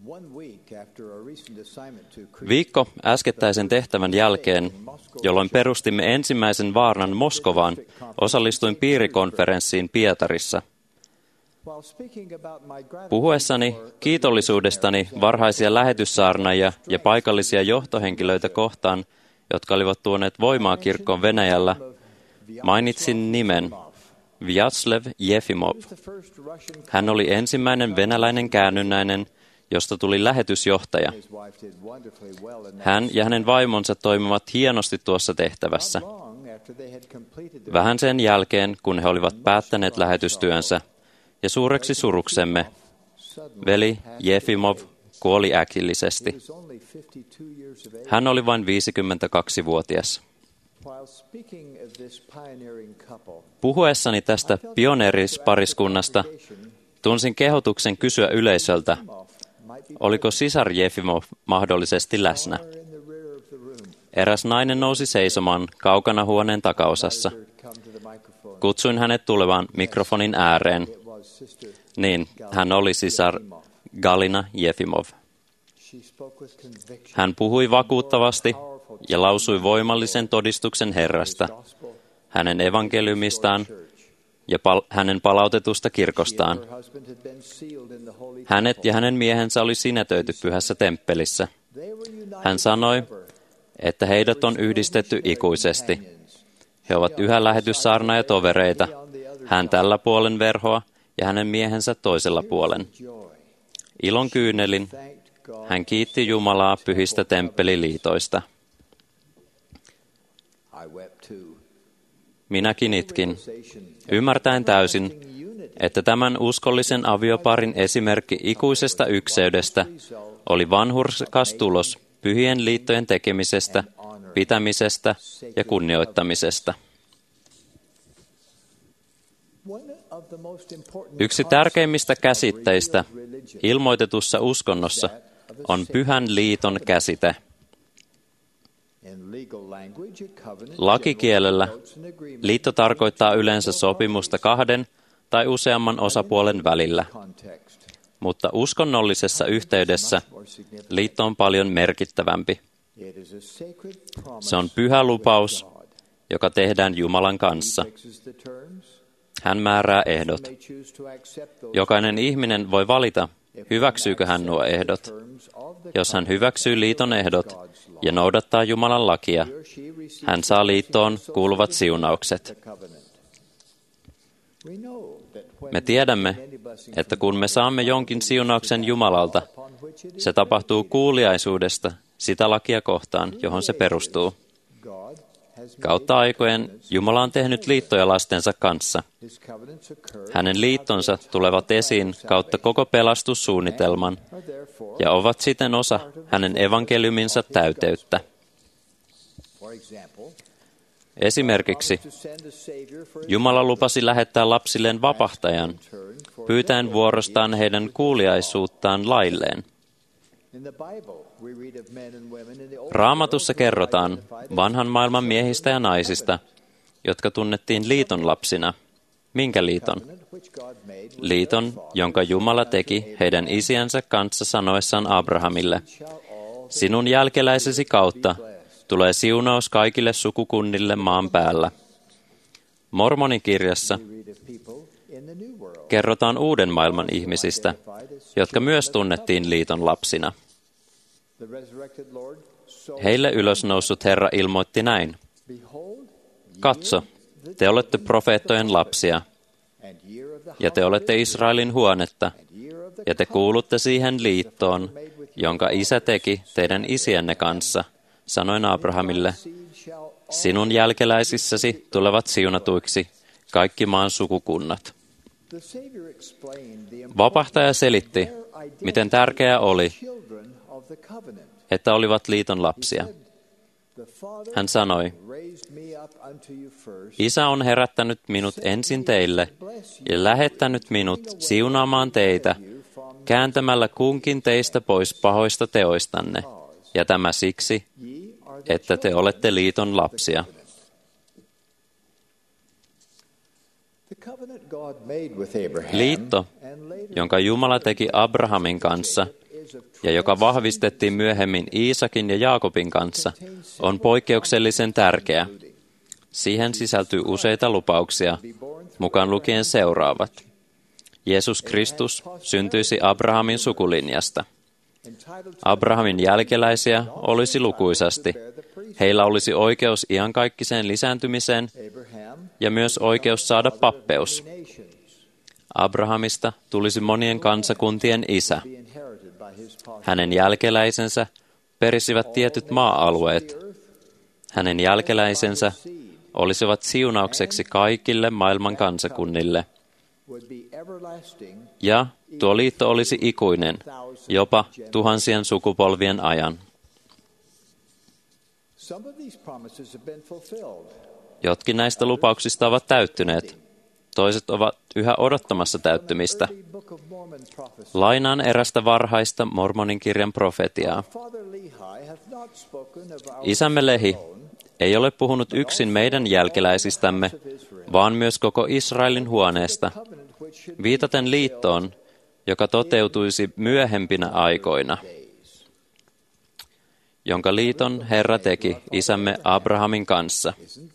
Viikko äskettäisen tehtävän jälkeen, jolloin perustimme ensimmäisen vaarnan Moskovaan, osallistuin piirikonferenssiin Pietarissa. Puhuessani kiitollisuudestani varhaisia lähetyssaarnaajia ja paikallisia johtohenkilöitä kohtaan, jotka olivat tuoneet voimaa kirkkoon Venäjällä, mainitsin nimen Vyacheslav Jefimov. Hän oli ensimmäinen venäläinen käännynnäinen, josta tuli lähetysjohtaja. Hän ja hänen vaimonsa toimivat hienosti tuossa tehtävässä. Vähän sen jälkeen, kun he olivat päättäneet lähetystyönsä, ja suureksi suruksemme, veli Jefimov kuoli äkillisesti. Hän oli vain 52-vuotias. Puhuessani tästä pioneerispariskunnasta tunsin kehotuksen kysyä yleisöltä, oliko sisar Jefimov mahdollisesti läsnä. Eräs nainen nousi seisomaan kaukana huoneen takaosassa. Kutsuin hänet tulemaan mikrofonin ääreen. Niin, hän oli sisar Galina Jefimov. Hän puhui vakuuttavasti ja lausui voimallisen todistuksen Herrasta, hänen evankeliumistaan ja hänen palautetusta kirkostaan. Hänet ja hänen miehensä oli sinetöity pyhässä temppelissä. Hän sanoi, että heidät on yhdistetty ikuisesti. He ovat yhä lähetyssaarnaajatovereita, hän tällä puolen verhoa ja hänen miehensä toisella puolen. Ilon kyynelin hän kiitti Jumalaa pyhistä temppeliliitoista. Minäkin itkin, ymmärtäen täysin, että tämän uskollisen avioparin esimerkki ikuisesta ykseydestä oli vanhurskas tulos pyhien liittojen tekemisestä, pitämisestä ja kunnioittamisesta. Yksi tärkeimmistä käsitteistä ilmoitetussa uskonnossa on pyhän liiton käsite. Lakikielellä liitto tarkoittaa yleensä sopimusta kahden tai useamman osapuolen välillä, mutta uskonnollisessa yhteydessä liitto on paljon merkittävämpi. Se on pyhä lupaus, joka tehdään Jumalan kanssa. Hän määrää ehdot. Jokainen ihminen voi valita, hyväksyykö hän nuo ehdot. Jos hän hyväksyy liiton ehdot ja noudattaa Jumalan lakia, hän saa liittoon kuuluvat siunaukset. Me tiedämme, että kun me saamme jonkin siunauksen Jumalalta, se tapahtuu kuuliaisuudesta sitä lakia kohtaan, johon se perustuu. Kautta aikojen Jumala on tehnyt liittoja lastensa kanssa. Hänen liittonsa tulevat esiin kautta koko pelastussuunnitelman ja ovat siten osa hänen evankeliuminsa täyteyttä. Esimerkiksi Jumala lupasi lähettää lapsilleen vapahtajan, pyytäen vuorostaan heidän kuuliaisuuttaan lailleen. Raamatussa kerrotaan vanhan maailman miehistä ja naisista, jotka tunnettiin liiton lapsina. Minkä liiton? Liiton, jonka Jumala teki heidän isiänsä kanssa sanoessaan Abrahamille, sinun jälkeläisesi kautta tulee siunaus kaikille sukukunnille maan päällä. Mormonin kirjassa kerrotaan uuden maailman ihmisistä, jotka myös tunnettiin liiton lapsina. Heille ylösnoussut Herra ilmoitti näin. Katso, te olette profeettojen lapsia, ja te olette Israelin huonetta, ja te kuulutte siihen liittoon, jonka Isä teki teidän isienne kanssa, sanoin Abrahamille, sinun jälkeläisissäsi tulevat siunatuiksi kaikki maan sukukunnat. Vapahtaja selitti, miten tärkeää oli, että olivat liiton lapsia. Hän sanoi, Isä on herättänyt minut ensin teille ja lähettänyt minut siunaamaan teitä, kääntämällä kunkin teistä pois pahoista teoistanne, ja tämä siksi, että te olette liiton lapsia. Liitto, jonka Jumala teki Abrahamin kanssa, ja joka vahvistettiin myöhemmin Iisakin ja Jaakobin kanssa, on poikkeuksellisen tärkeä. Siihen sisältyy useita lupauksia, mukaan lukien seuraavat. Jeesus Kristus syntyisi Abrahamin sukulinjasta. Abrahamin jälkeläisiä olisi lukuisasti. Heillä olisi oikeus iankaikkiseen lisääntymiseen ja myös oikeus saada pappeus. Abrahamista tulisi monien kansakuntien isä. Hänen jälkeläisensä perisivät tietyt maa-alueet. Hänen jälkeläisensä olisivat siunaukseksi kaikille maailman kansakunnille. Ja tuo liitto olisi ikuinen, jopa tuhansien sukupolvien ajan. Jotkin näistä lupauksista ovat täyttyneet. Toiset ovat yhä odottamassa täyttymistä. Lainaan erästä varhaista Mormonin kirjan profetiaa. Isämme Lehi ei ole puhunut yksin meidän jälkeläisistämme, vaan myös koko Israelin huoneesta, viitaten liittoon, joka toteutuisi myöhempinä aikoina, jonka liiton Herra teki isämme Abrahamin kanssa.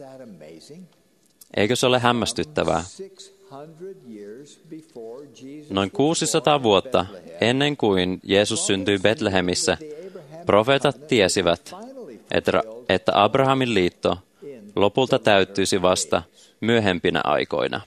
Eikö se ole hämmästyttävää? Noin 600 vuotta ennen kuin Jeesus syntyi Betlehemissä, profeetat tiesivät, että Abrahamin liitto lopulta täyttyisi vasta myöhempinä aikoina.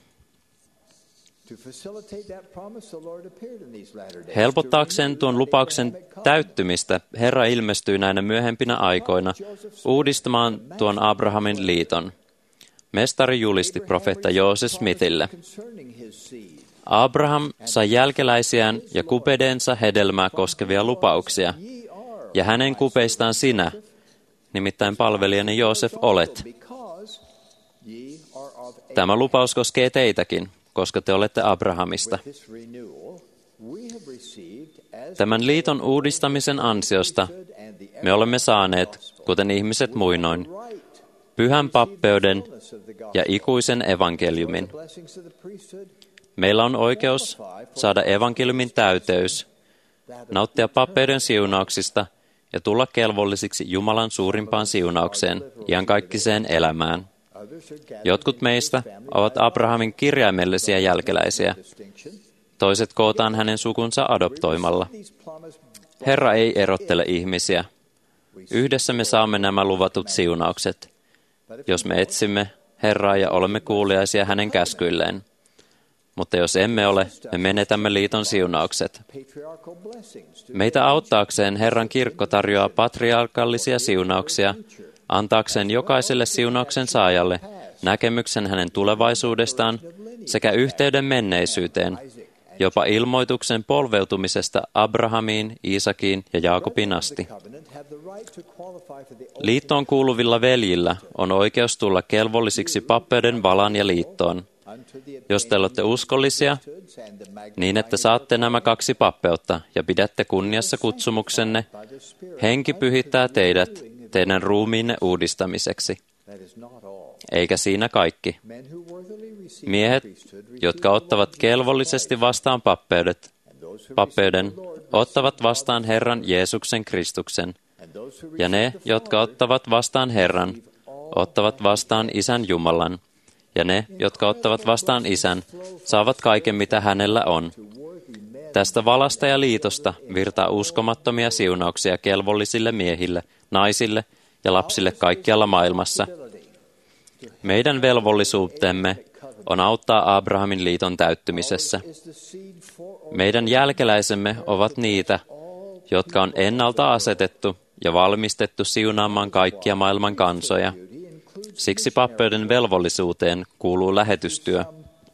Helpottaakseen tuon lupauksen täyttymistä Herra ilmestyi näinä myöhempinä aikoina uudistamaan tuon Abrahamin liiton. Mestari julisti profeetta Joosef Smithille. Abraham sai jälkeläisiään ja kupeidensa hedelmää koskevia lupauksia, ja hänen kupeistaan sinä, nimittäin palvelijani Joosef, olet. Tämä lupaus koskee teitäkin, koska te olette Abrahamista. Tämän liiton uudistamisen ansiosta me olemme saaneet, kuten ihmiset muinoin, pyhän pappeuden ja ikuisen evankeliumin. Meillä on oikeus saada evankeliumin täyteys, nauttia pappeuden siunauksista ja tulla kelvollisiksi Jumalan suurimpaan siunaukseen, iankaikkiseen elämään. Jotkut meistä ovat Abrahamin kirjaimellisia jälkeläisiä. Toiset kootaan hänen sukunsa adoptoimalla. Herra ei erottele ihmisiä. Yhdessä me saamme nämä luvatut siunaukset, jos me etsimme Herraa ja olemme kuuliaisia hänen käskyilleen. Mutta jos emme ole, me menetämme liiton siunaukset. Meitä auttaakseen Herran kirkko tarjoaa patriarkallisia siunauksia, antaakseen jokaiselle siunauksen saajalle näkemyksen hänen tulevaisuudestaan sekä yhteyden menneisyyteen, jopa ilmoituksen polveutumisesta Abrahamiin, Iisakiin ja Jaakobin asti. Liittoon kuuluvilla veljillä on oikeus tulla kelvollisiksi pappeuden valan ja liittoon. Jos te olette uskollisia, niin että saatte nämä 2 pappeutta ja pidätte kunniassa kutsumuksenne, henki pyhittää teidät teidän ruumiinne uudistamiseksi. Eikä siinä kaikki. Miehet, jotka ottavat kelvollisesti vastaan pappeuden, ottavat vastaan Herran Jeesuksen Kristuksen, ja ne, jotka ottavat vastaan Herran, ottavat vastaan Isän Jumalan, ja ne, jotka ottavat vastaan Isän, saavat kaiken, mitä hänellä on. Tästä valasta ja liitosta virtaa uskomattomia siunauksia kelvollisille miehille, naisille ja lapsille kaikkialla maailmassa. Meidän velvollisuutemme on auttaa Abrahamin liiton täyttymisessä. Meidän jälkeläisemme ovat niitä, jotka on ennalta asetettu ja valmistettu siunaamaan kaikkia maailman kansoja. Siksi pappeuden velvollisuuteen kuuluu lähetystyö.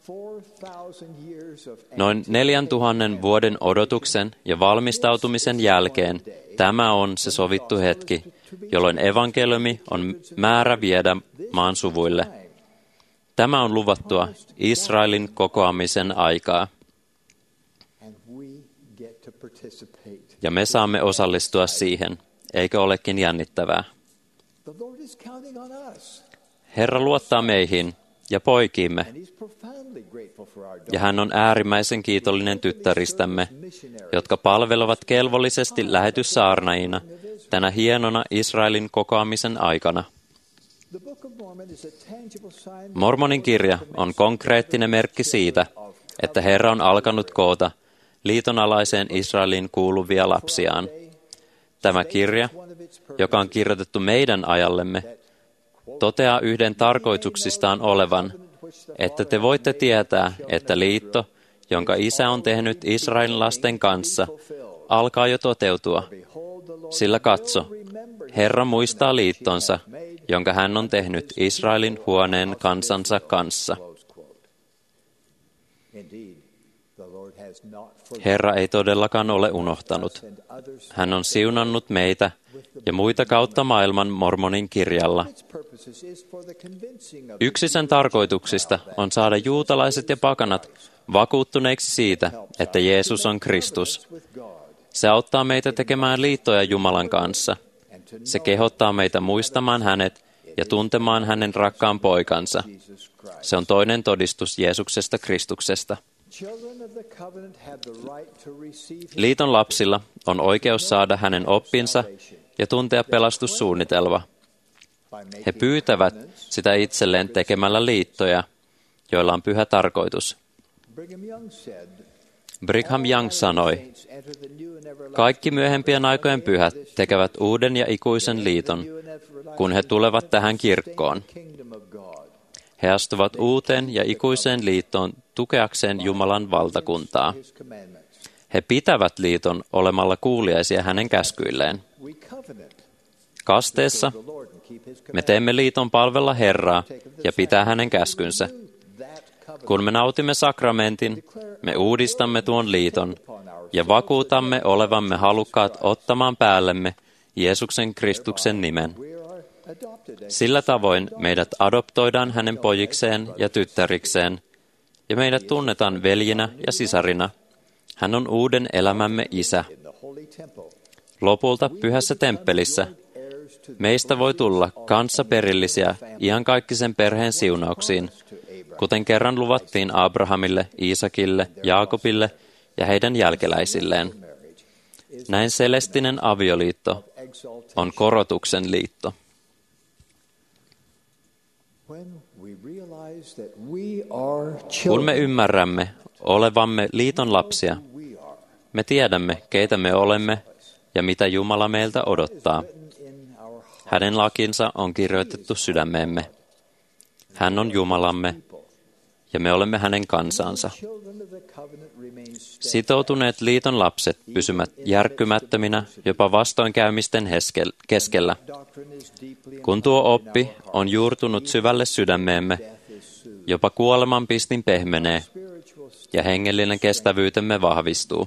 Noin 4000 vuoden odotuksen ja valmistautumisen jälkeen tämä on se sovittu hetki, jolloin evankeliumi on määrä viedä maan suvuille. Tämä on luvattua Israelin kokoamisen aikaa. Ja me saamme osallistua siihen. Eikö olekin jännittävää? Herra luottaa meihin, ja poikiimme. Ja hän on äärimmäisen kiitollinen tyttäristämme, jotka palvelevat kelvollisesti lähetyssaarnaajina tänä hienona Israelin kokoamisen aikana. Mormonin kirja on konkreettinen merkki siitä, että Herra on alkanut koota liitonalaiseen Israeliin kuuluvia lapsiaan. Tämä kirja, joka on kirjoitettu meidän ajallemme, toteaa yhden tarkoituksistaan olevan, että te voitte tietää, että liitto, jonka Isä on tehnyt Israelin lasten kanssa, alkaa jo toteutua. Sillä katso, Herra muistaa liittonsa, jonka hän on tehnyt Israelin huoneen kansansa kanssa. Herra ei todellakaan ole unohtanut. Hän on siunannut meitä ja muita kautta maailman Mormonin kirjalla. Yksi sen tarkoituksista on saada juutalaiset ja pakanat vakuuttuneiksi siitä, että Jeesus on Kristus. Se auttaa meitä tekemään liittoja Jumalan kanssa. Se kehottaa meitä muistamaan hänet ja tuntemaan hänen rakkaan poikansa. Se on toinen todistus Jeesuksesta Kristuksesta. Liiton lapsilla on oikeus saada hänen oppinsa ja tuntea pelastussuunnitelma. He pyytävät sitä itselleen tekemällä liittoja, joilla on pyhä tarkoitus. Brigham Young sanoi, kaikki myöhempien aikojen pyhät tekevät uuden ja ikuisen liiton, kun he tulevat tähän kirkkoon. He astuvat uuteen ja ikuiseen liittoon tukeakseen Jumalan valtakuntaa. He pitävät liiton olemalla kuuliaisia hänen käskyilleen. Kasteessa me teemme liiton palvella Herraa ja pitää hänen käskynsä. Kun me nautimme sakramentin, me uudistamme tuon liiton ja vakuutamme olevamme halukkaat ottamaan päällemme Jeesuksen Kristuksen nimen. Sillä tavoin meidät adoptoidaan hänen pojikseen ja tyttärikseen, ja meidät tunnetaan veljinä ja sisarina. Hän on uuden elämämme isä. Lopulta pyhässä temppelissä meistä voi tulla kanssaperillisiä iankaikkisen perheen siunauksiin, kuten kerran luvattiin Abrahamille, Iisakille, Jaakobille ja heidän jälkeläisilleen. Näin selestinen avioliitto on korotuksen liitto. Kun me ymmärrämme olevamme liiton lapsia, me tiedämme, keitä me olemme ja mitä Jumala meiltä odottaa. Hänen lakinsa on kirjoitettu sydämeemme. Hän on Jumalamme ja me olemme hänen kansansa. Sitoutuneet liiton lapset pysyvät järkkymättöminä jopa vastoinkäymisten keskellä. Kun tuo oppi on juurtunut syvälle sydämeemme, jopa kuoleman pistin pehmenee ja hengellinen kestävyytemme vahvistuu.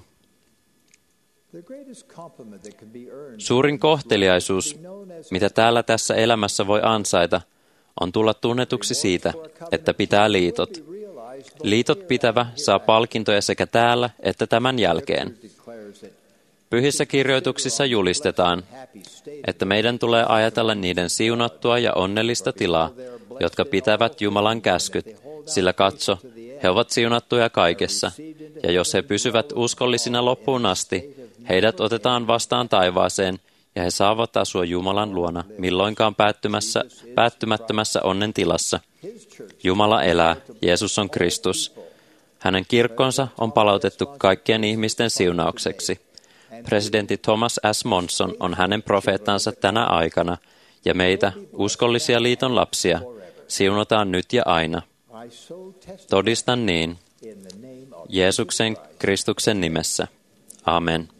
Suurin kohteliaisuus, mitä täällä tässä elämässä voi ansaita, on tulla tunnetuksi siitä, että pitää liitot. Liitot pitävä saa palkintoja sekä täällä että tämän jälkeen. Pyhissä kirjoituksissa julistetaan, että meidän tulee ajatella niiden siunattua ja onnellista tilaa, jotka pitävät Jumalan käskyt, sillä katso, he ovat siunattuja kaikessa, ja jos he pysyvät uskollisina loppuun asti, heidät otetaan vastaan taivaaseen, ja he saavat asua Jumalan luona milloinkaan päättymättömässä onnen tilassa. Jumala elää, Jeesus on Kristus. Hänen kirkkonsa on palautettu kaikkien ihmisten siunaukseksi. Presidentti Thomas S. Monson on hänen profeettansa tänä aikana, ja meitä, uskollisia liiton lapsia, siunataan nyt ja aina. Todistan niin, Jeesuksen Kristuksen nimessä. Amen.